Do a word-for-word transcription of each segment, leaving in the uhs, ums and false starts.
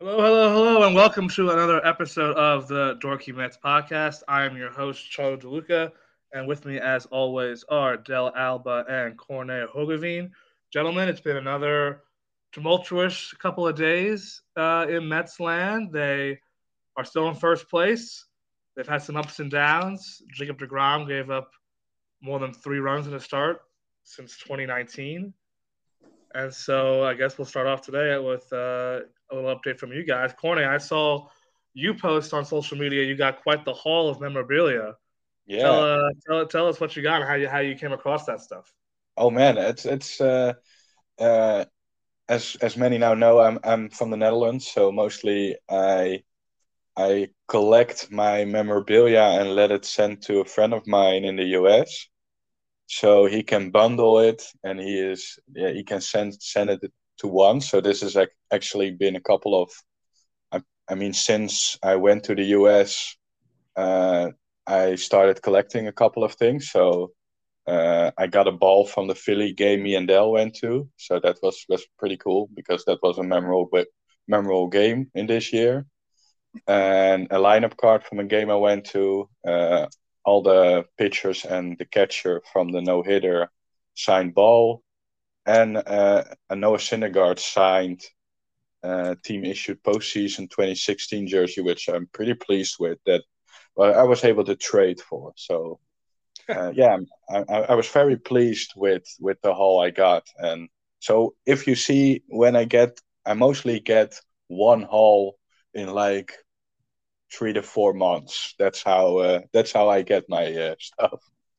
Hello, hello, hello, and welcome to another episode of the Dorky Mets podcast. I am your host, Charles DeLuca, and with me, as always, are Del Alba and Corne Hogavine. Gentlemen, it's been another tumultuous couple of days uh, in Mets land. They are still in first place. They've had some ups and downs. Jacob DeGrom gave up more than three runs in a start since twenty nineteen. And so I guess we'll start off today with uh, a little update from you guys. Corny, I saw you post on social media. You got quite the haul of memorabilia. Tell Yeah. uh, tell tell us what you got and how you how you came across that stuff. Oh man, it's it's uh, uh, as as many now know, I'm I'm from the Netherlands, so mostly I I collect my memorabilia and let it sent to a friend of mine in the U S, so he can bundle it and he is yeah he can send send it to one. So this has ac- actually been a couple of I, I mean since I went to the U S, uh, I started collecting a couple of things. So Uh, I got a ball from the Philly game me and Dell went to, so that was was pretty cool because that was a memorable memorable game in this year. And a lineup card from a game I went to, uh, all the pitchers and the catcher from the no hitter signed ball, and uh, a Noah Syndergaard signed uh, team issued postseason twenty sixteen jersey, which I'm pretty pleased with. That well, I was able to trade for. So uh, yeah, I, I I was very pleased with with the haul I got, and so if you see when I get, I mostly get one haul in like three to four months. That's how uh, that's how I get my uh, stuff.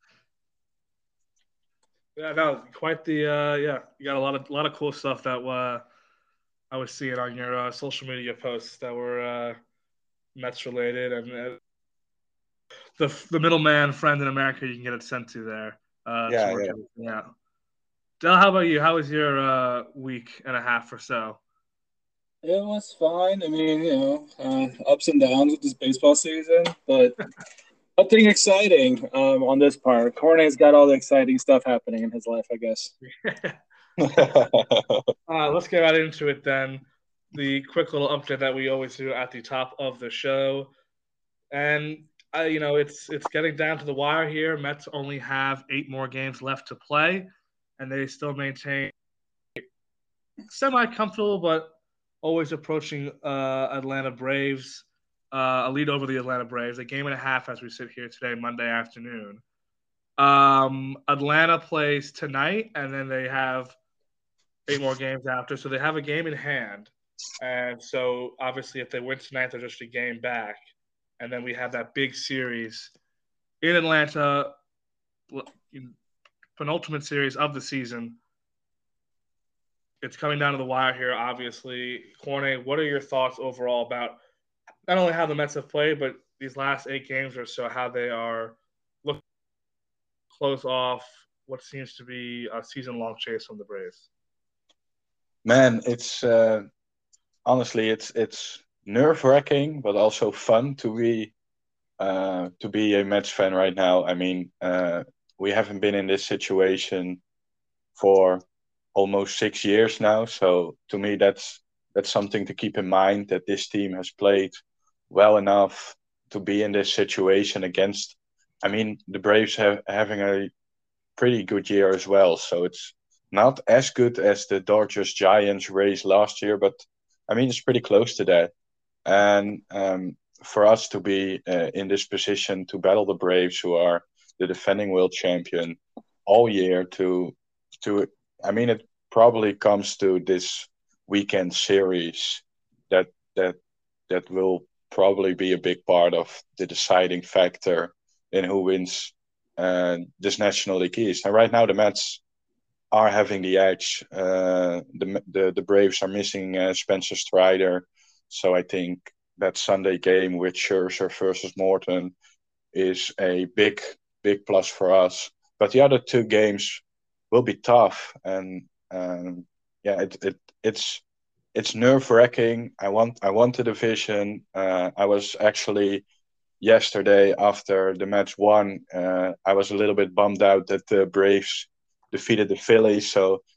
Yeah, no, quite the uh, yeah. You got a lot of a lot of cool stuff that uh, I was seeing on your uh, social media posts that were uh, Mets related, and uh, the the middleman friend in America you can get it sent to there uh, to Yeah, work yeah. everything out. Del, how about you? How was your uh, week and a half or so? It was fine. I mean, you know, uh, ups and downs with this baseball season, but nothing exciting um, on this part. Cornet's got all the exciting stuff happening in his life, I guess. Uh, let's get right into it then. The quick little update that we always do at the top of the show, and uh, you know it's it's getting down to the wire here. Mets only have eight more games left to play, and they still maintain semi comfortable but always approaching uh, Atlanta Braves, uh, a lead over the Atlanta Braves, a game and a half as we sit here today, Monday afternoon. Um, Atlanta plays tonight, and then they have eight more games after. So they have a game in hand. And so obviously, if they win tonight, they're just a game back. And then we have that big series in Atlanta, penultimate series of the season. It's coming down to the wire here, obviously. Corne, what are your thoughts overall about not only how the Mets have played, but these last eight games or so, how they are looking to close off what seems to be a season long chase from the Braves? Man, it's uh, honestly it's it's nerve wracking, but also fun to be uh, to be a Mets fan right now. I mean, uh, we haven't been in this situation for almost six years now. So to me, that's that's something to keep in mind that this team has played well enough to be in this situation against. I mean, the Braves have having a pretty good year as well. So it's not as good as the Dodgers Giants race last year, but I mean it's pretty close to that. And um, for us to be uh, in this position to battle the Braves, who are the defending world champion all year, to to I mean, it probably comes to this weekend series that that that will probably be a big part of the deciding factor in who wins uh, this National League East. And right now, the Mets are having the edge. Uh, the, the the Braves are missing uh, Spencer Strider, so I think that Sunday game with Scherzer versus Morton is a big big plus for us. But the other two games will be tough, and um, yeah, it, it it's it's nerve wracking. I want I want the division. Uh, I was actually yesterday after the match won. Uh, I was a little bit bummed out that the Braves defeated the Phillies. So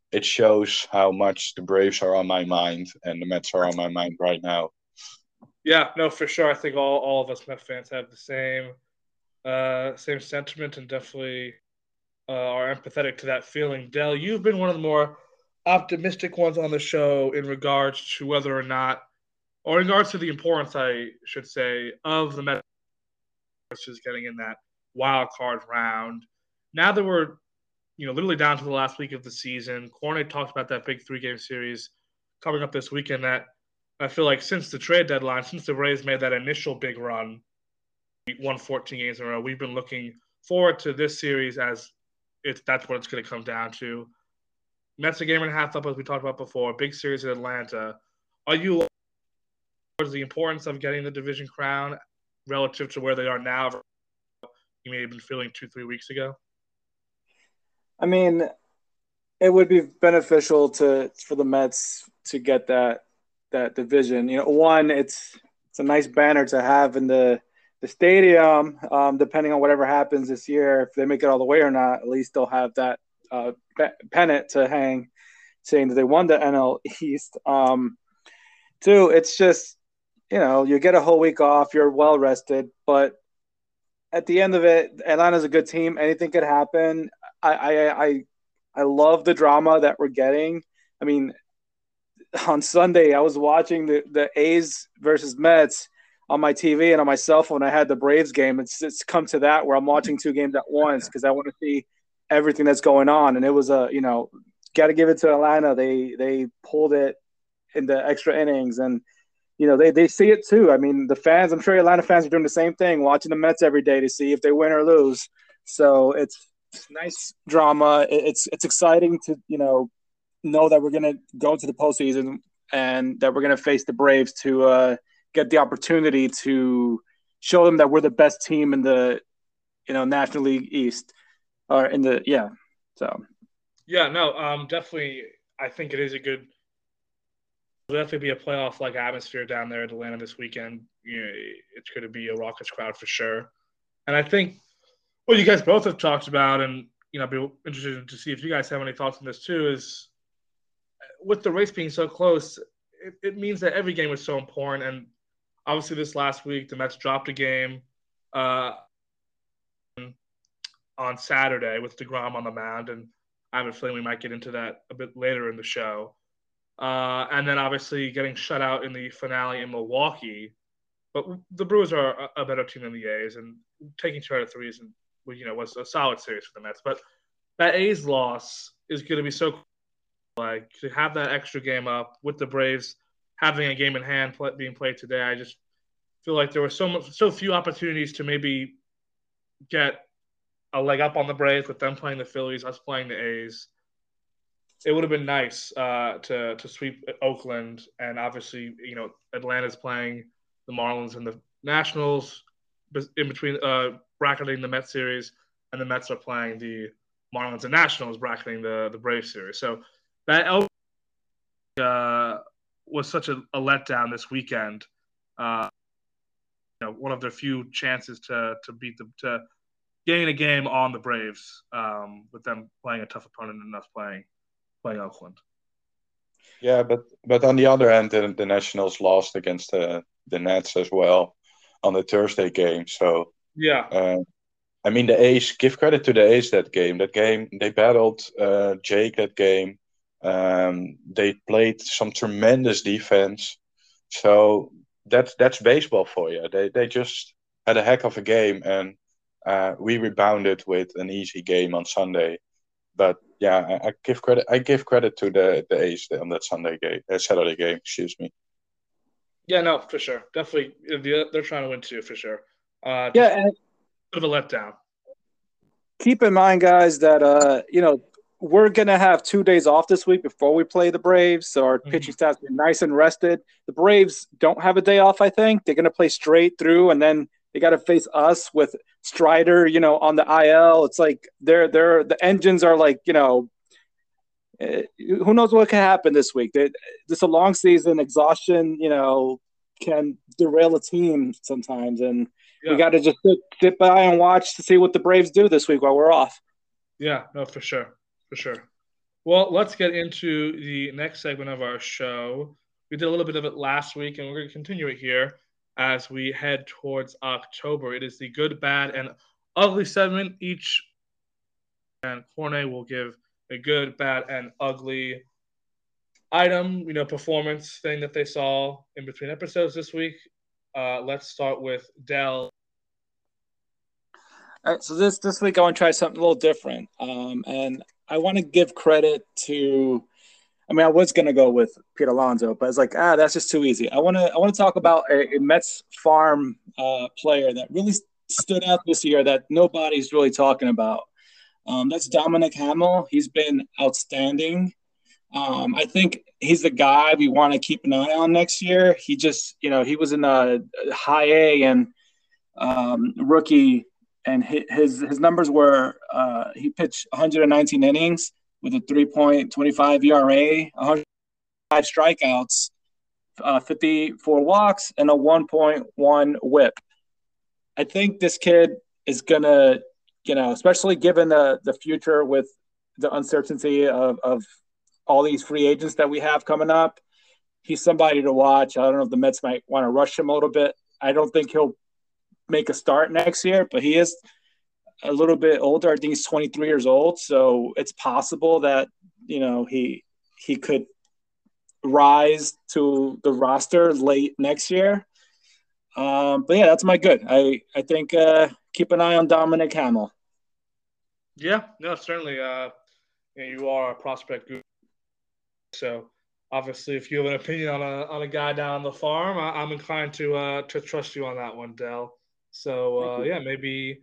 it shows how much the Braves are on my mind and the Mets are on my mind right now. Yeah, no, for sure. I think all, all of us Met fans have the same uh, same sentiment and definitely uh, are empathetic to that feeling. Dell, you've been one of the more optimistic ones on the show in regards to whether or not, or in regards to the importance, I should say, of the Mets just getting in that wild card round. Now that we're, you know, literally down to the last week of the season, Cornet talked about that big three game series coming up this weekend. That I feel like since the trade deadline, since the Rays made that initial big run, we won fourteen games in a row, we've been looking forward to this series as it's that's what it's going to come down to. Mets a game and a half up, as we talked about before. Big series in Atlanta. Are you towards the importance of getting the division crown relative to where they are now? You may have been feeling two, three weeks ago. I mean, it would be beneficial to for the Mets to get that that division. You know, one, it's it's a nice banner to have in the the stadium. Um, depending on whatever happens this year, if they make it all the way or not, at least they'll have that uh, pennant to hang, saying that they won the N L East. Um, two, it's just, you know, you get a whole week off, you're well rested, but at the end of it, Atlanta's a good team. Anything could happen. I I I, I love the drama that we're getting. I mean, on Sunday, I was watching the, the A's versus Mets on my T V and on my cell phone. I had the Braves game. It's it's come to that where I'm watching two games at once because I want to see everything that's going on. And it was a, you know, got to give it to Atlanta. They they pulled it in the extra innings, and you know they they see it too. I mean, the fans. I'm sure Atlanta fans are doing the same thing, watching the Mets every day to see if they win or lose. So it's nice drama. It's it's exciting to you know know that we're gonna go to the postseason and that we're gonna face the Braves to uh, get the opportunity to show them that we're the best team in the you know National League East or in the yeah. So yeah, no, um, definitely. I think it is a good. There'll definitely be a playoff like atmosphere down there at Atlanta this weekend. You know, it's going to be a raucous crowd for sure. And I think what you guys both have talked about, and you know, be interested to see if you guys have any thoughts on this too, is with the race being so close, it, it means that every game is so important. And obviously, this last week, the Mets dropped a game uh, on Saturday with DeGrom on the mound, and I have a feeling we might get into that a bit later in the show. Uh, and then obviously getting shut out in the finale in Milwaukee. But the Brewers are a better team than the A's, and taking two out of three is, you know, was a solid series for the Mets. But that A's loss is going to be so cool. Like to have that extra game up with the Braves having a game in hand play, being played today. I just feel like there were so much, so few opportunities to maybe get a leg up on the Braves with them playing the Phillies, us playing the A's. It would have been nice uh, to to sweep Oakland, and obviously, you know, Atlanta's playing the Marlins and the Nationals in between, uh, bracketing the Mets series, and the Mets are playing the Marlins and Nationals bracketing the the Braves series. So that uh, was such a, a letdown this weekend. Uh, you know, one of their few chances to to beat them to gain a game on the Braves um, with them playing a tough opponent and us playing. Playing Oakland. Yeah, but but on the other hand, the, the Nationals lost against the the Nets as well on the Thursday game. So yeah, uh, I mean the A's. Give credit to the A's that game. That game they battled uh, Jake. That game um, they played some tremendous defense. So that's that's baseball for you. They they just had a heck of a game, and uh, we rebounded with an easy game on Sunday. But yeah, I, I give credit. I give credit to the the A's on that Sunday game, uh, Saturday game. Excuse me. Yeah, no, for sure, definitely. They're trying to win too, for sure. Uh, yeah, and bit of a letdown. Keep in mind, guys, that uh, you know we're gonna have two days off this week before we play the Braves, so our mm-hmm. pitching staff's been nice and rested. The Braves don't have a day off. I think they're gonna play straight through, and then they got to face us with Strider, you know, on the I L. It's like they're they're the engines are like, you know, uh, who knows what can happen this week. They, this is a long season. Exhaustion, you know, can derail a team sometimes, and yeah. we got to just sit, sit by and watch to see what the Braves do this week while we're off. Yeah, no, for sure, for sure. Well, let's get into the next segment of our show. We did a little bit of it last week, and we're going to continue it here as we head towards October. It is the good, bad, and ugly segment. Each and Corne will give a good, bad, and ugly item, you know, performance thing that they saw in between episodes this week. Uh, let's start with Dell. All right, so this this week I want to try something a little different, um, and I want to give credit to. I mean, I was gonna go with Pete Alonso, but it's like, ah, that's just too easy. I want to I want to talk about a, a Mets farm uh, player that really stood out this year that nobody's really talking about. Um, that's Dominic Hamill. He's been outstanding. Um, I think he's the guy we want to keep an eye on next year. He just, you know, he was in a high A and um, rookie, and his his numbers were uh, he pitched one hundred nineteen innings with a three point two five E R A, one hundred five strikeouts, uh, fifty-four walks, and a one point one WHIP. I think this kid is gonna, you know, especially given the the future with the uncertainty of, of all these free agents that we have coming up. He's somebody to watch. I don't know if the Mets might want to rush him a little bit. I don't think he'll make a start next year, but he is a little bit older. I think he's twenty-three years old, so it's possible that, you know, he he could rise to the roster late next year. Um, but yeah, that's my good. I I think uh, keep an eye on Dominic Hamill. Yeah, no, certainly. Uh, you, know, you are a prospect guru, so obviously, if you have an opinion on a on a guy down on the farm, I, I'm inclined to uh, to trust you on that one, Dell. So uh, yeah, maybe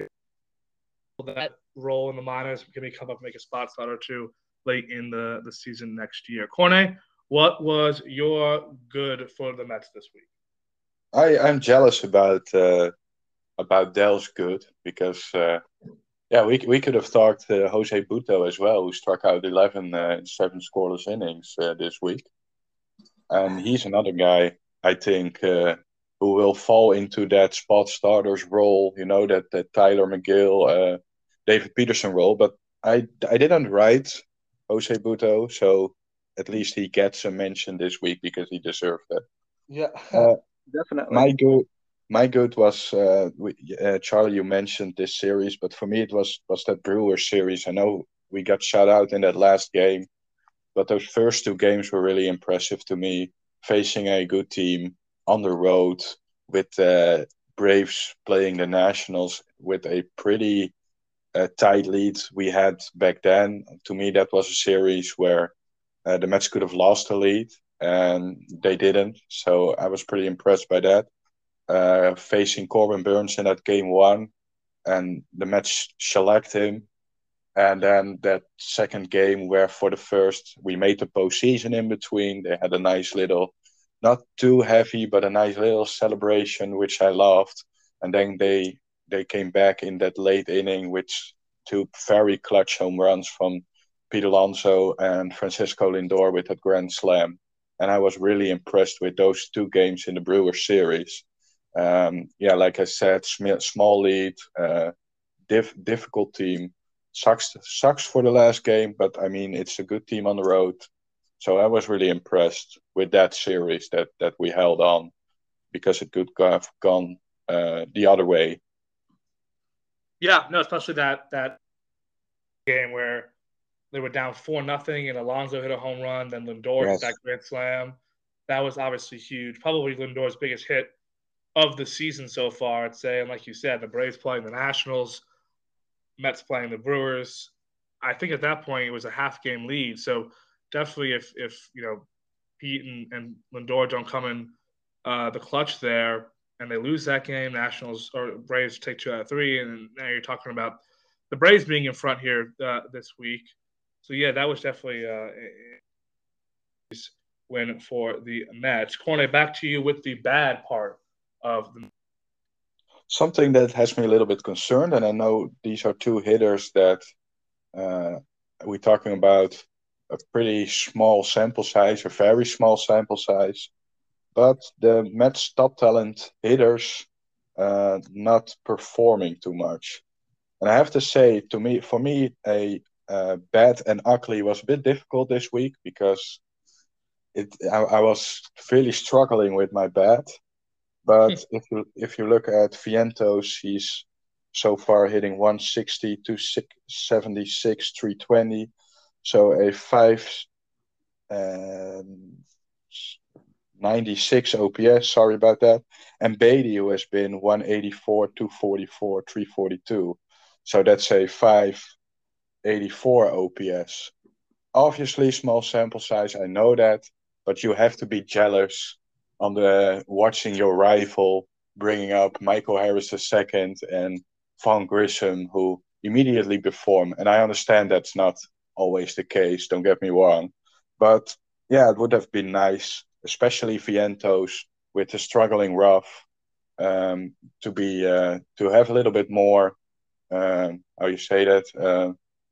that role in the minors can maybe come up and make a spot start or two late in the, the season next year. Corne, what was your good for the Mets this week? I, I'm jealous about uh, about Dell's good because uh, yeah, we we could have talked uh, Jose Butto as well, who struck out eleven uh, in seven scoreless innings uh, this week, and he's another guy I think uh, who will fall into that spot starters role. You know, that that Tyler McGill, uh, David Peterson role. But I I didn't write Jose Butto, so at least he gets a mention this week because he deserved it. Yeah, uh, definitely. My good, my good was uh, we, uh, Charlie. You mentioned this series, but for me it was was that Brewers series. I know we got shut out in that last game, but those first two games were really impressive to me. Facing a good team on the road with uh, Braves playing the Nationals with a pretty uh, tight lead we had back then. To me, that was a series where uh, the Mets could have lost the lead, and they didn't. So I was pretty impressed by that. Uh, facing Corbin Burns in that game one, and the Mets shellacked him. And then that second game where for the first we made the postseason in between, they had a nice little, not too heavy, but a nice little celebration, which I loved. And then they they came back in that late inning with two very clutch home runs from Pete Alonso and Francisco Lindor with that grand slam. And I was really impressed with those two games in the Brewers series. Um, yeah, like I said, sm- small lead, uh, diff- difficult team. Sucks sucks for the last game, but I mean it's a good team on the road. So I was really impressed with that series that that we held on because it could have gone uh, the other way. Yeah, no, especially that that game where they were down four nothing and Alonso hit a home run, then Lindor yes. hit that grand slam. That was obviously huge. Probably Lindor's biggest hit of the season so far, I'd say. And like you said, the Braves playing the Nationals, Mets playing the Brewers. I think at that point it was a half game lead. So definitely if if you know Pete and, and Lindor don't come in uh, the clutch there and they lose that game, Nationals or Braves take two out of three, and now you're talking about the Braves being in front here uh, this week. So yeah, that was definitely uh, a win for the Mets. Corne, back to you with the bad part of the. Something that has me a little bit concerned, and I know these are two hitters that uh, we're talking about a pretty small sample size, a very small sample size, but the Mets top talent hitters uh, not performing too much. And I have to say, to me, for me, a uh, bad and ugly was a bit difficult this week because it I, I was really struggling with my bad. But if you if you look at Vientos, he's so far hitting one sixty, two seventy-six, three twenty. So a five um, ninety-six O P S. Sorry about that. And Beatty, who has been one eighty-four, two forty-four, three forty-two. So that's a five eighty-four O P S. Obviously, small sample size. I know that, but you have to be jealous on the watching your rival bringing up Michael Harris the second and Von Grissom, who immediately perform. And I understand that's not always the case. Don't get me wrong, but yeah, it would have been nice, especially Vientos with the struggling rough, um, to be uh, to have a little bit more. Um, how you say that? Uh,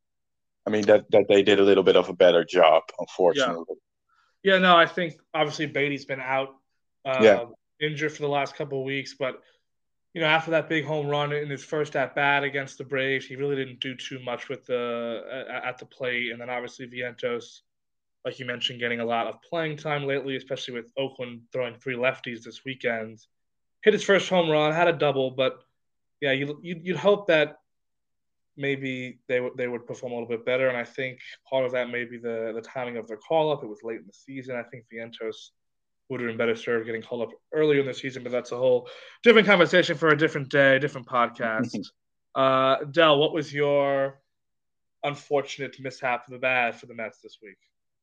I mean that that they did a little bit of a better job, Yeah. unfortunately. Yeah, no, I think obviously Beatty's been out Yeah. uh, injured for the last couple of weeks, but you know, after that big home run in his first at bat against the Braves, he really didn't do too much with the uh, at the plate, and then obviously Vientos, like you mentioned, getting a lot of playing time lately, especially with Oakland throwing three lefties this weekend. Hit his first home run, had a double, but yeah, you you'd, you'd hope that maybe they would they would perform a little bit better. And I think part of that may be the the timing of their call up. It was late in the season. I think Vientos would have been better served getting called up earlier in the season, but that's a whole different conversation for a different day, different podcast. uh, Dell, what was your unfortunate mishap for the bad for the Mets this week?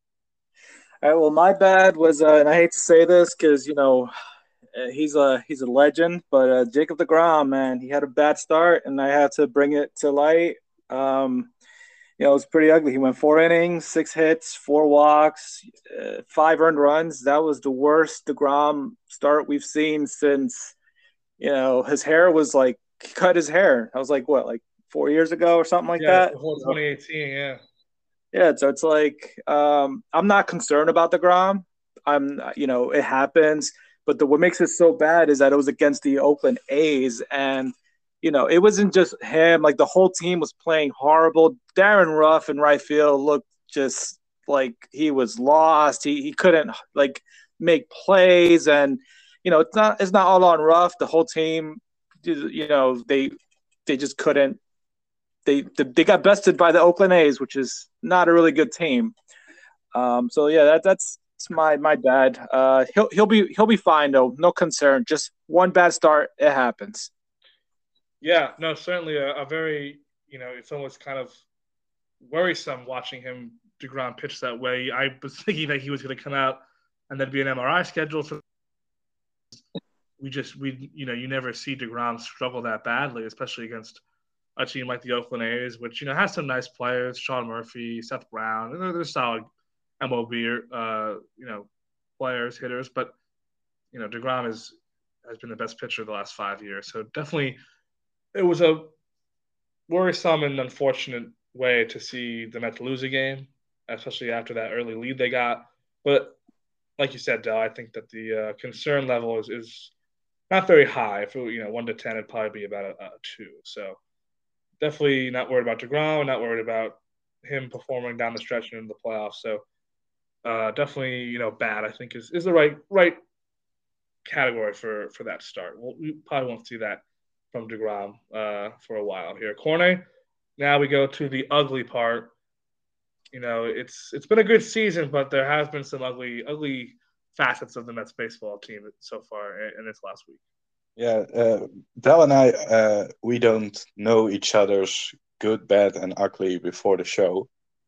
All right, well, my bad was, uh, and I hate to say this because you know uh, he's a he's a legend, but uh, Jacob deGrom, man, he had a bad start, and I had to bring it to light. Um, you know, it was pretty ugly. He went four innings, six hits, four walks, uh, five earned runs. That was the worst deGrom start we've seen since, you know, his hair was like, he cut his hair. I was like, what, like four years ago or something like Yeah, that? the whole twenty eighteen, yeah. Yeah, so it's like um, I'm not concerned about the Grom. I'm, you know, it happens. But the what makes it so bad is that it was against the Oakland A's, and you know, it wasn't just him. Like the whole team was playing horrible. Darren Ruff in right field looked just like he was lost. He he couldn't like make plays, and you know, it's not it's not all on Ruff. The whole team, you know, they they just couldn't they they got bested by the Oakland A's, which is not a really good team. Um, so yeah, that that's my my bad. Uh, he'll he'll be he'll be fine though, no concern. Just one bad start, it happens. Yeah, no, certainly a, a very, you know, it's almost kind of worrisome watching him DeGrom pitch that way. I was thinking that he was going to come out and there'd be an M R I schedule. So we just we you know you never see DeGrom struggle that badly, especially against a team like the Oakland A's, which you know has some nice players, Sean Murphy, Seth Brown, and they're, they're solid M O B uh, you know players, hitters, but you know DeGrom is has been the best pitcher the last five years, so definitely it was a worrisome and unfortunate way to see the Mets lose a game, especially after that early lead they got. But like you said, Dell, I think that the uh, concern level is, is not very high. If it, you know one to ten, it'd probably be about a, a two. So definitely not worried about DeGrom, not worried about him performing down the stretch and in the playoffs. So uh, definitely, you know, bad. I think is is the right right category for for that start. We'll, we probably won't see that from DeGrom uh, for a while here. Corne. Now we go to the ugly part. You know, it's it's been a good season, but there has been some ugly ugly facets of the Mets baseball team so far in, in this last week. Yeah, uh, Dell and I, uh, we don't know each other's good, bad, and ugly before the show.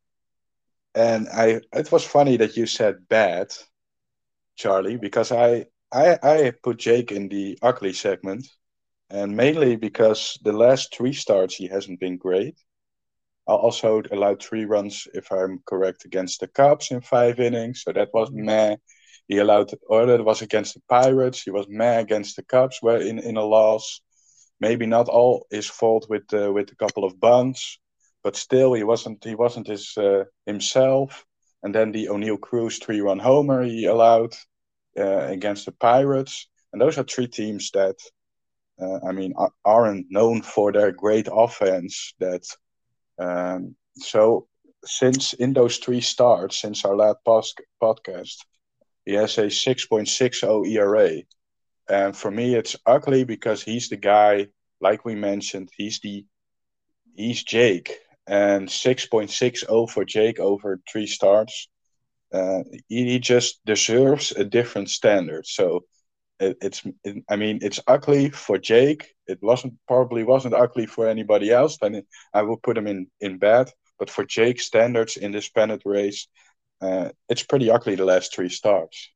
And I, it was funny that you said bad, Charlie, because I, I, I put Jake in the ugly segment, and mainly because the last three starts he hasn't been great. I also allowed three runs, if I'm correct, against the Cubs in five innings, so that was meh. He allowed, or that was against the Pirates. He was meh against the Cubs, where in, in a loss. Maybe not all his fault with uh, with a couple of bunts, but still he wasn't he wasn't his uh, himself. And then the O'Neill Cruz three run homer he allowed uh, against the Pirates, and those are three teams that uh, I mean aren't known for their great offense. That um, so since in those three starts, since our last pos- podcast, he has a six point six oh E R A. And for me, it's ugly because he's the guy, like we mentioned, he's the he's Jake, and six point six oh for Jake over three starts. Uh, he, he just deserves a different standard. So it, it's, it, I mean, it's ugly for Jake. It wasn't probably wasn't ugly for anybody else. Then it, I will put him in in bed. But for Jake's standards in this pennant race, uh, it's pretty ugly the last three starts.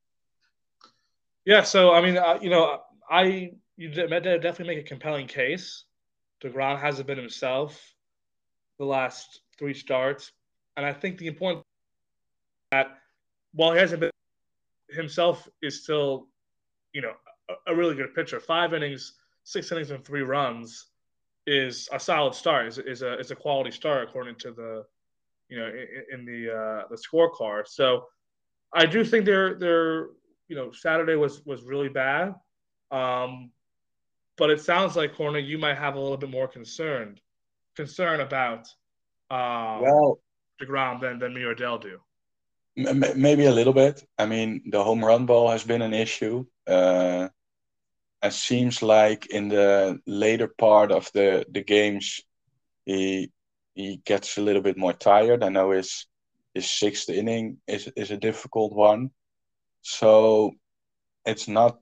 Yeah, so I mean, uh, you know, I you definitely make a compelling case. DeGrom hasn't been himself the last three starts, and I think the important that while he hasn't been himself is still, you know, a, a really good pitcher. Five innings, six innings, and three runs is a solid start. is is a is a quality start according to the, you know, in, in the uh, the scorecard. So I do think they're they're you know Saturday was was really bad. Um, but it sounds like Corner, you might have a little bit more concerned concern about um, Well, DeGrom than than me or Dell do. m- maybe a little bit. I mean, the home run ball has been an issue. Uh, it seems like in the later part of the the games, he he gets a little bit more tired. I know his his sixth inning is is a difficult one, so it's not.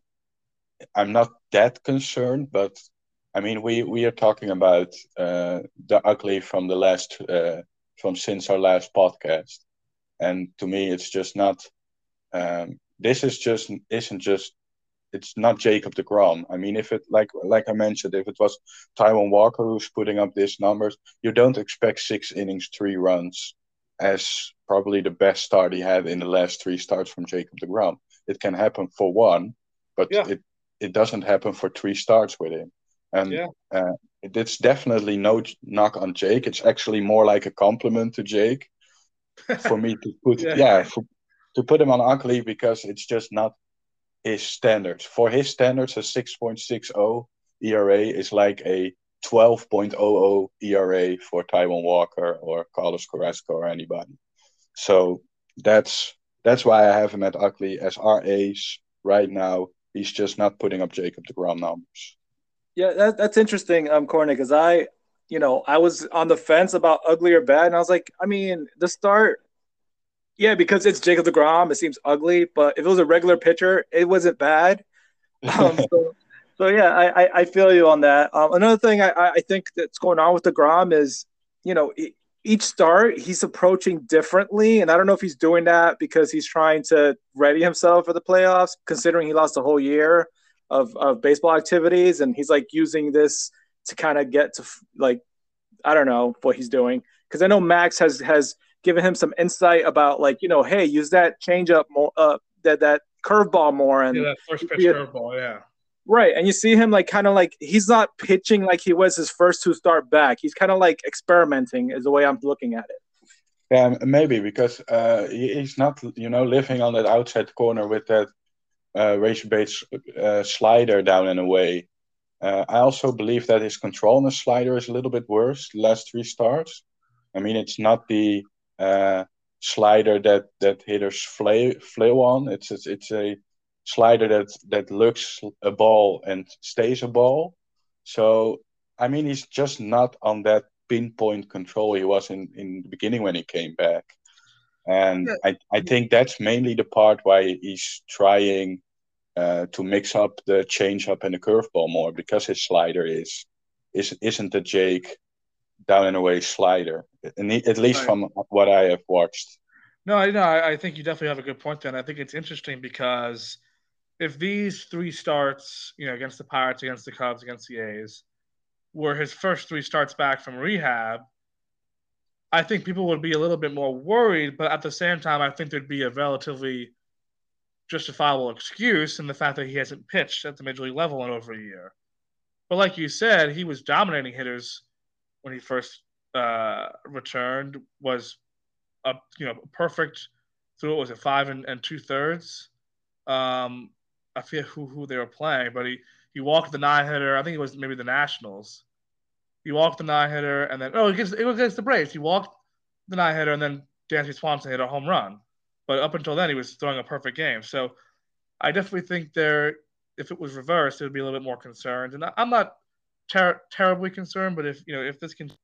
I'm not that concerned, but I mean, we we are talking about uh, the ugly from the last uh, from since our last podcast, and to me, it's just not. Um, this is just isn't just. It's not Jacob deGrom. I mean, if it like like I mentioned, if it was Taiwan Walker who's putting up these numbers, you don't expect six innings, three runs as probably the best start he had in the last three starts from Jacob deGrom. It can happen for one, but Yeah, it it doesn't happen for three starts with him. And yeah, uh, it, it's definitely no knock on Jake. It's actually more like a compliment to Jake for me to put yeah. yeah for, to put him on ugly because it's just not his standards. For his standards, a six point six oh E R A is like a twelve point oh oh E R A for Taiwan Walker or Carlos Carrasco or anybody. So that's that's why I have him at ugly as our ace right now. He's just not putting up Jacob deGrom numbers. Yeah, that, that's interesting, um, Corny, because I, you know, I was on the fence about ugly or bad, and I was like, I mean, the start, yeah, because it's Jacob deGrom, it seems ugly, but if it was a regular pitcher, it wasn't bad. Um, so, so yeah, I, I, I feel you on that. Um, another thing I, I think that's going on with deGrom is, you know, e- each start he's approaching differently, and I don't know if he's doing that because he's trying to ready himself for the playoffs, considering he lost a whole year of of baseball activities, and he's like using this to kind of get to like I don't know what he's doing because I know Max has has given him some insight about like you know hey use that changeup more uh that that curveball more Yeah, and that first you pitch see it curveball, yeah. right and you see him like kind of like he's not pitching like he was his first two start back. He's kind of like experimenting is the way I'm looking at it. Yeah, maybe because uh, he's not, you know, living on that outside corner with that uh, razor blade uh, slider down and away. Uh, I also believe that his control on the slider is a little bit worse the last three starts. I mean, it's not the uh, slider that that hitters flail, flail on. It's, it's it's a slider that that looks a ball and stays a ball. So I mean, he's just not on that pinpoint control he was in in the beginning when he came back. And Yeah, I I think that's mainly the part why he's trying uh, to mix up the changeup and the curveball more because his slider is is isn't a Jake down and away slider, and at least right. from what I have watched. No, I know. I, I think you definitely have a good point there. And I think it's interesting because if these three starts, you know, against the Pirates, against the Cubs, against the A's, were his first three starts back from rehab, I think people would be a little bit more worried. But at the same time, I think there'd be a relatively justifiable excuse in the fact that he hasn't pitched at the major league level in over a year. But like you said, he was dominating hitters when he first uh, returned. Was a you know perfect through it was a five and, and two thirds. Um, I forget who who they were playing, but he he walked the nine hitter. I think it was maybe the Nationals. He walked the nine hitter, and then oh, it was against, it was against the Braves. He walked deny hitter, and then Dansby Swanson hit a home run. But up until then, he was throwing a perfect game. So I definitely think there, if it was reversed, it would be a little bit more concerned. And I'm not ter- terribly concerned, but if you know if this can,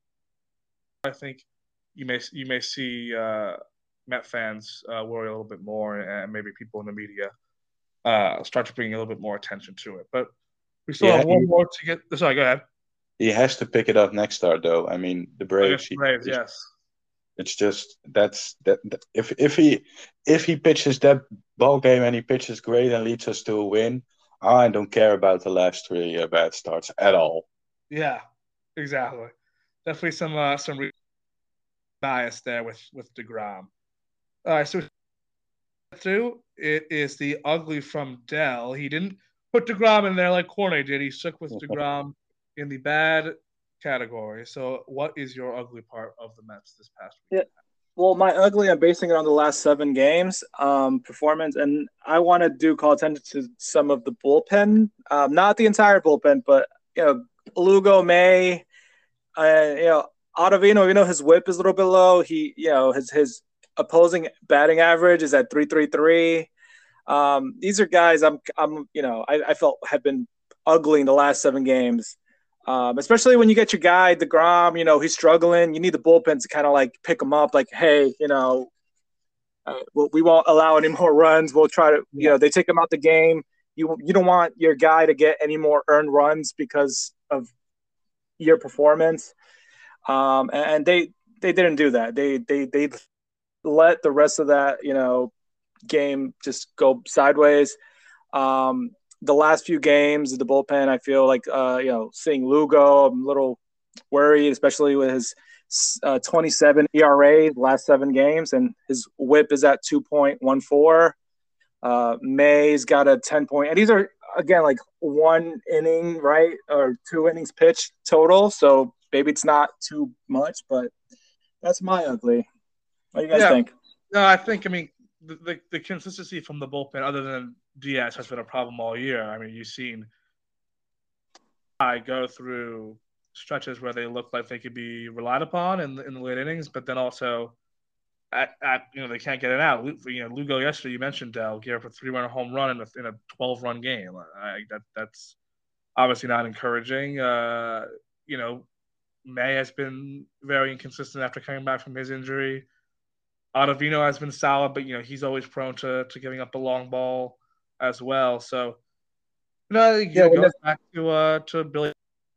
I think you may you may see uh, Met fans uh, worry a little bit more, and maybe people in the media uh, start to bring a little bit more attention to it. But we still Yeah, have one he, more to get. Sorry, go ahead. he has to pick it up next start, though. I mean, the Braves. Against the He, Braves, it's yes. it's just that's that, that. If if he if he pitches that ball game and he pitches great and leads us to a win, I don't care about the last three uh, bad starts at all. Yeah, exactly. Definitely some uh, some re- bias there with with Degrom. All right, so through it is the ugly from Dell. He didn't put Degrom in there like Cornet did. He stuck with Degrom in the bad category. So, what is your ugly part of the Mets this past week? Yeah. Well, my ugly, I'm basing it on the last seven games um, performance, and I want to do call attention to some of the bullpen, um, not the entire bullpen, but you know, Lugo, May, uh, you know, Ottavino. You know, his whip is a little bit low. He, you know, his his opposing batting average is at three thirty three. Um, these are guys I'm, I'm, you know, I, I felt have been ugly in the last seven games. Um, especially when you get your guy DeGrom, you know, he's struggling. You need the bullpen to kind of like pick him up. Like, hey, you know, uh, we'll, we won't allow any more runs. We'll try to, you know, they take him out the game. You you don't want your guy to get any more earned runs because of your performance. Um, and they they didn't do that. They they they let the rest of that, you know, game just go sideways. Um, the last few games, the bullpen, I feel like, uh, you know, seeing Lugo, I'm a little worried, especially with his uh, twenty-seven E R A last seven games, and his whip is at two point one four. Uh, May's got a ten point, and these are, again, like one inning, right, or two innings pitched total, so maybe it's not too much, but that's my ugly. What do you guys Yeah. think? No, I think, I mean, the, the, the consistency from the bullpen, other than Diaz, has been a problem all year. I mean, you've seen I go through stretches where they look like they could be relied upon in the, in the late innings, but then also at, at you know they can't get it out. You know, Lugo yesterday, you mentioned Dell gave up a three-run home run in a in a twelve-run game. I, that that's obviously not encouraging. Uh, you know, May has been very inconsistent after coming back from his injury. Ottavino has been solid, but you know he's always prone to to giving up a long ball as well. So you know, it Yeah, when goes the, back to uh to Billy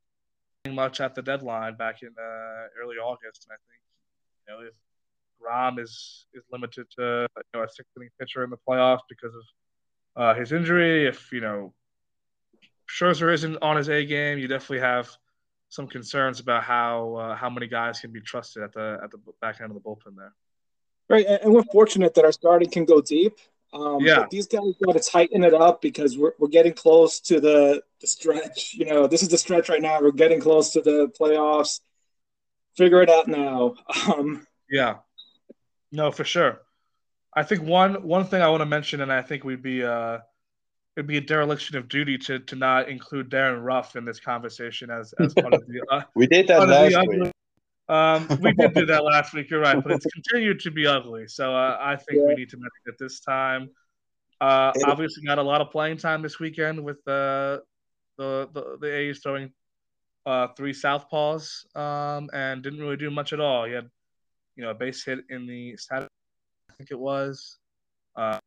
much at the deadline back in uh, early August, and I think you know if Rom is is limited to you know a six inning pitcher in the playoffs because of uh, his injury, if you know Scherzer isn't on his A game, you definitely have some concerns about how uh, how many guys can be trusted at the at the back end of the bullpen there. right, and, and we're fortunate that our starting can go deep. Um, Yeah, but these guys got to tighten it up because we're, we're getting close to the, the stretch. You know, this is the stretch right now. We're getting close to the playoffs. Figure it out now. Um, yeah, no, for sure. I think one one thing I want to mention, and I think we'd be uh, it'd be a dereliction of duty to to not include Darren Ruff in this conversation as as part of the uh, We did that part of the last ugly. week. Um, we did do that last week. You're right, but it's continued to be ugly. So uh, I think we yeah, need to mention it this time. Uh, It, obviously, got a lot of playing time this weekend with uh, the the the A's throwing uh, three southpaws um, and didn't really do much at all. He had you know a base hit in the Saturday, I think it was, uh,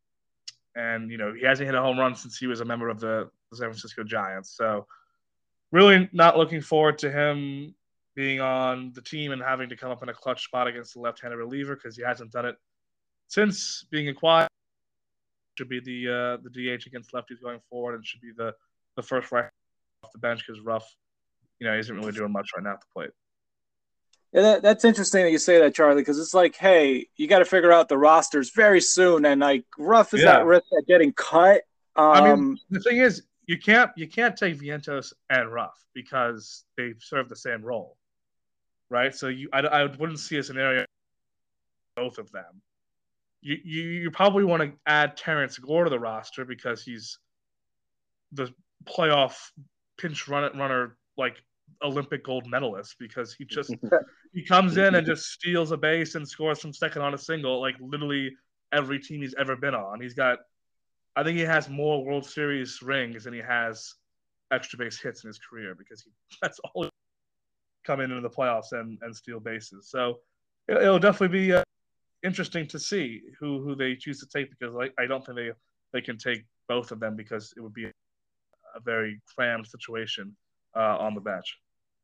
and you know he hasn't hit a home run since he was a member of the, the San Francisco Giants. So really not looking forward to him being on the team and having to come up in a clutch spot against the left-handed reliever because he hasn't done it since being acquired. Should be the uh, the D H against lefties going forward, and should be the the first right off the bench because Ruff, you know, isn't really doing much right now at the plate. yeah that, that's interesting that you say that, Charlie, because it's like, hey, you got to figure out the rosters very soon, and like Ruff is at Yeah, risk at getting cut. I mean Um, the thing is, you can't you can't take Vientos and Ruff because they serve the same role, right? So you I, I wouldn't see a scenario both of them. You, you you probably want to add Terrence Gore to the roster because he's the playoff pinch run runner, like Olympic gold medalist, because he just he comes in and just steals a base and scores from second on a single, like literally every team he's ever been on. He's got, I think he has more World Series rings than he has extra base hits in his career because he that's all he come in into the playoffs and, and steal bases. So it, it'll definitely be uh, interesting to see who, who they choose to take because like, I don't think they, they can take both of them because it would be a, a very crammed situation uh, on the bench.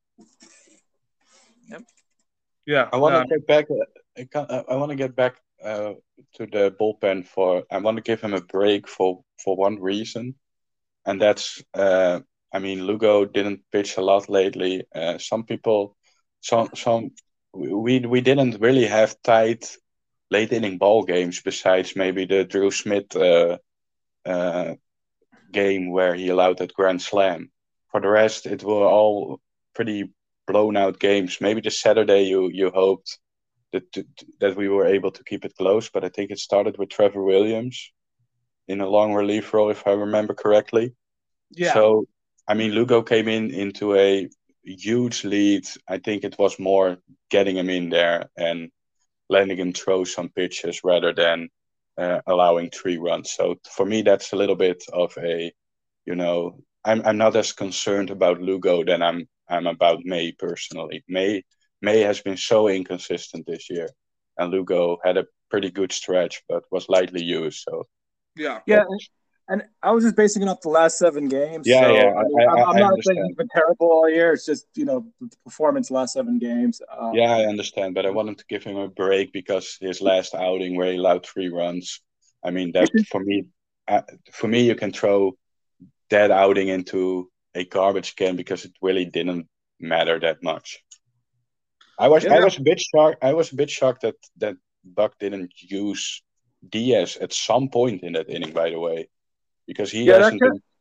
Yep. Yeah. I want to um, get back. I, can't, I want to get back uh, to the bullpen for. I want to give him a break for for one reason, and that's. Uh, I mean, Lugo didn't pitch a lot lately. Uh, some people, some some we we didn't really have tight late inning ball games besides maybe the Drew Smith uh, uh, game where he allowed that grand slam. For the rest, it were all pretty blown out games. Maybe the Saturday you you hoped that that we were able to keep it close, but I think it started with Trevor Williams in a long relief role, if I remember correctly. Yeah. So I mean, Lugo came in into a huge lead. I think it was more getting him in there and letting him throw some pitches rather than uh, allowing three runs. So for me, that's a little bit of a, you know, I'm I'm not as concerned about Lugo than I'm I'm about May personally. May May has been so inconsistent this year, and Lugo had a pretty good stretch, but was lightly used. So yeah, yeah. And I was just basing it off the last seven games. Yeah, so, yeah. I mean, I, I'm, I, I'm I not understand. saying he's been terrible all year. It's just, you know, the performance last seven games. Um, yeah, I understand, but I wanted to give him a break because his last outing where he allowed three runs. I mean, that for me, uh, for me, you can throw that outing into a garbage can because it really didn't matter that much. I was, Yeah. I was a bit shocked. I was a bit shocked that that Buck didn't use Diaz at some point in that inning. By the way, because he Yeah, that hasn't could- been,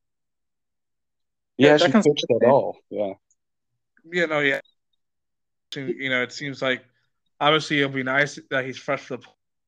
he Yeah, that hasn't comes- pitched at all. Yeah. Yeah, no, yeah. You know, it seems like obviously it'll be nice that he's fresh for the.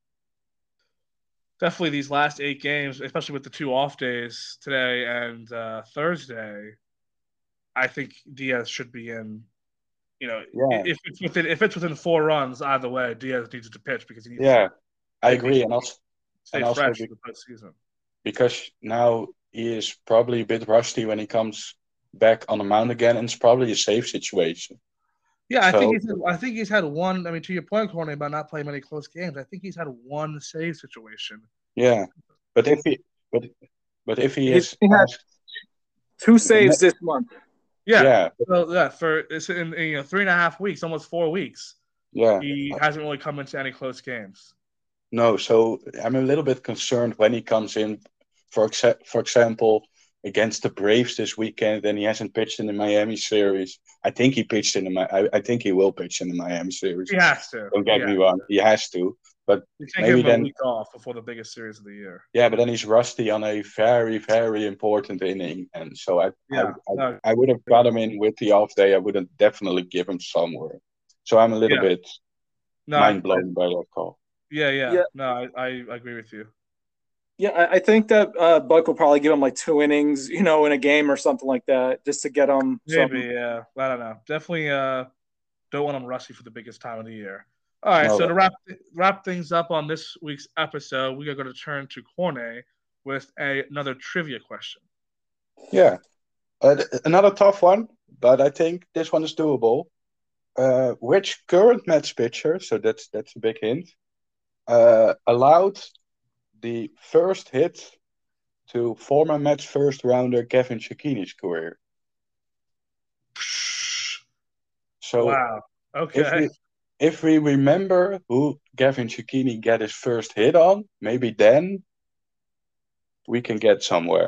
Definitely these last eight games, especially with the two off days today and uh, Thursday, I think Diaz should be in. You know, Yeah. if it's within if it's within four runs either way, Diaz needs to pitch because he needs Yeah, to I Maybe agree, and also stay and also fresh be- for the postseason. because now he is probably a bit rusty when he comes back on the mound again, and it's probably a safe situation. Yeah, I So- think he's had, I think he's had one. I mean, to your point, Corny, about not playing many close games, I think he's had one save situation. Yeah, but if he but but if he He's- is he had- asked, two saves this month. Yeah, yeah, so, yeah. For it's in, in you know three and a half weeks, almost four weeks, yeah, he hasn't really come into any close games. no. So I'm a little bit concerned when he comes in, for exa- for example, against the Braves this weekend, and he hasn't pitched in the Miami series. I think he pitched in the Mi- I, I think he will pitch in the Miami series. He has to. Don't get yeah. me wrong, he has to. But You can't maybe give him then- a week off before the biggest series of the year. yeah, but then he's rusty on a very, very important inning, and so I, Yeah, I, I, no. I would have got him in with the off day. I would have definitely give him somewhere. So I'm a little Yeah. bit No, I- mind blown by that call. yeah, yeah, Yeah. No, I, I agree with you. Yeah, I, I think that uh, Buck will probably give him like two innings, you know, in a game or something like that, just to get him. Maybe, Some, yeah. I don't know. Definitely uh, don't want him rusty for the biggest time of the year. All right, No. so to wrap wrap things up on this week's episode, we are going to turn to Corne with a, another trivia question. Yeah, uh, th- another tough one, but I think this one is doable. Uh, which current Mets pitcher? So that's that's a big hint. Uh, allowed the first hit to former Mets first rounder Kevin Cecchini's career. So Wow. if Okay. we if we remember who Gavin Cecchini got his first hit on, maybe then we can get somewhere.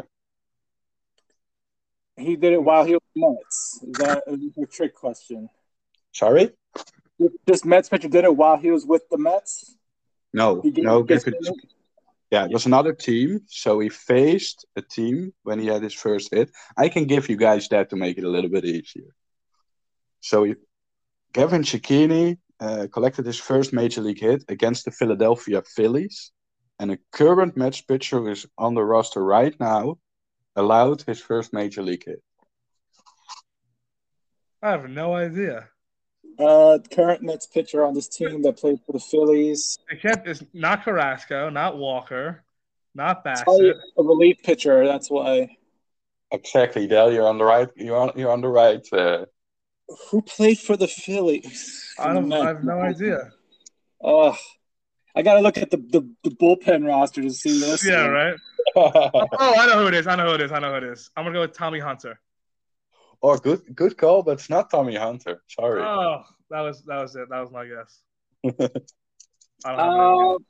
he did it while he was Mets. Is that is this a trick question? Sorry? This Mets pitcher did it while he was with the Mets. No, He gave no. his Gavin, inning? yeah, it was another team. So he faced a team when he had his first hit. I can give you guys that to make it a little bit easier. So he, Gavin Cecchini uh, collected his first major league hit against the Philadelphia Phillies, and a current Mets pitcher who is on the roster right now allowed his first major league hit. I have no idea. Uh, current Mets pitcher on this team that played for the Phillies. It can't. It's not Carrasco, not Walker, not It's probably Bassett. a relief pitcher. That's why. Exactly, Dale. You're on the right. You're on. You're on the right. Uh, Who played for the Phillies? I don't. I have no idea. Oh, I gotta look at the, the, the bullpen roster to see this. Yeah, one. right. Oh, I know who it is. I know who it is. I know who it is. I'm gonna go with Tommy Hunter. oh, good, good call, but it's not Tommy Hunter. Sorry. Oh, that was that was it. That was my guess. I don't have Uh, any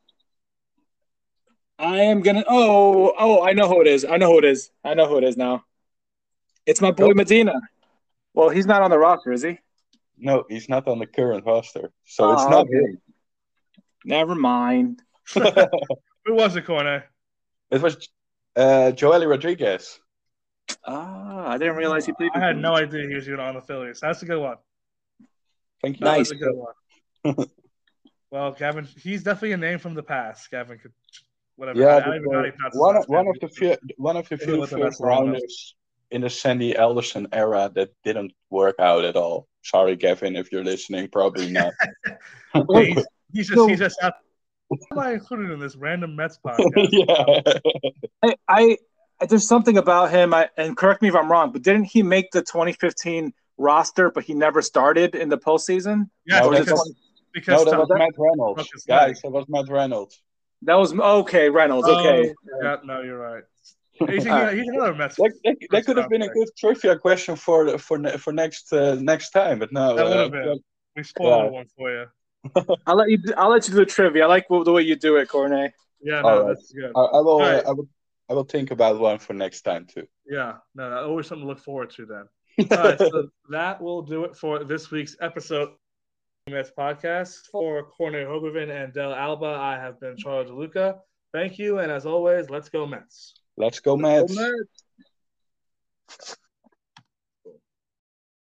I am gonna. Oh, oh, I know who it is. I know who it is. I know who it is now. It's my boy Nope. Medina. Well, he's not on the roster, is he? No, he's not on the current roster, so it's Oh, not okay. him. Never mind. Who was it, Cornet? It was uh, Joely Rodriguez. Ah, I didn't realize he played. I had no idea he was even on the Phillies. That's a good one. Thank you. That Nice. was a good one. Well, Gavin, he's definitely a name from the past. Gavin could, whatever. Yeah, I don't even know how he pronounces one his one last of the name. few one of the He few lived in that first long enough. rounders in the Sandy Alderson era that didn't work out at all. Sorry, Gavin, if you're listening, probably not. he's, he's just he's just out. Why am I included in this random Mets podcast? yeah. I, I there's something about him. I and correct me if I'm wrong, but didn't he make the twenty fifteen roster, but he never started in the postseason? Yes, No, Or was it that's- because, because No, that Tom- was Matt Reynolds. Broke his Guys, leg. that was Matt Reynolds. That was okay, Reynolds. Okay, Oh, yeah, no, you're right. He's, All right. he's another Mets. That, that, that First could have round been a pick. good trivia question for for ne- for next uh, next time, but no. That would uh, have been. We spoiled one for you. I'll let you. I'll let you do the trivia. I like the way you do it, Cornet. Yeah, All no, right. that's good. I, I will. All right. Uh, I will. I will think about one for next time too. Yeah, no, no, always something to look forward to then. All right, so that will do it for this week's episode of the Mets podcast. For Cornet Hogervin and Del Alba, I have been Charles DeLuca. Thank you, and as always, let's go Mets. Let's go, Mets. Mets.